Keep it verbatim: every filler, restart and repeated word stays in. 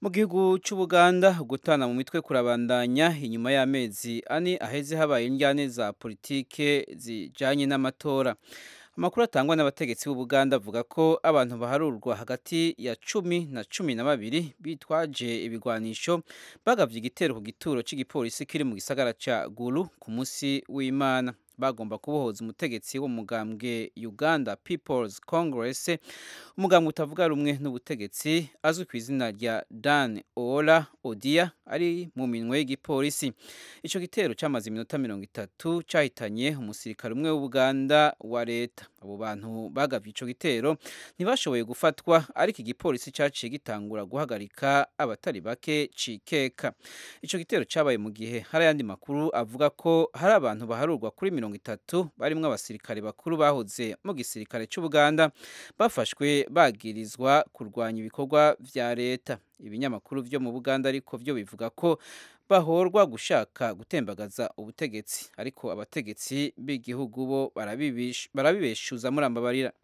Mu gihugu c'Ubuganda gutana mu mitwe kurabandanya inyuma y'amezi ane aheze habaye indyane za politike zijanye n'amatora. Amakuru atangwa n'abategetsi b'Ubuganda avuga ko abantu baharurwa hagati ya cumi na cumi na babiri bitwaje ibigwanisho bagavye igitero ku gituro c'igipolisi kiri mu gisagara ca Gulu ku musi w'Imana. Bagomba kubohoza umutegetsi wo mugambwe Uganda People's Congress, umugambwe utavuga rumwe n'ubutegetsi azwi ku izina rya Dan Owola Odia, ari mu minwe y'igipolisi. Ico gitero camaze iminota mirongo itatu cahitanye umusirikare umwe w'Ubuganda wa leta. Abo bantu bagavye ico gitero ntibashoboye gufatwa, ariko igipolisi caciye gitangura guhagarika abatari bake cikeka. Ico gitero cabaye mu gihe hari ayandi makuru avuga ko hari abantu baharurwa kuri mirongo itatu barimwo abasirikare bakuru bahoze mu gisirikare c'Ubuganda bafashwe bagirizwa kurwanya ibikorwa vya leta. Ibinyamakuru vyo mu Buganda ariko vyo bivuga ko bahorwa gushaka gutembagaza ubutegetsi, ariko abategetsi b'igihugu bo barabibeshuza murambabarira.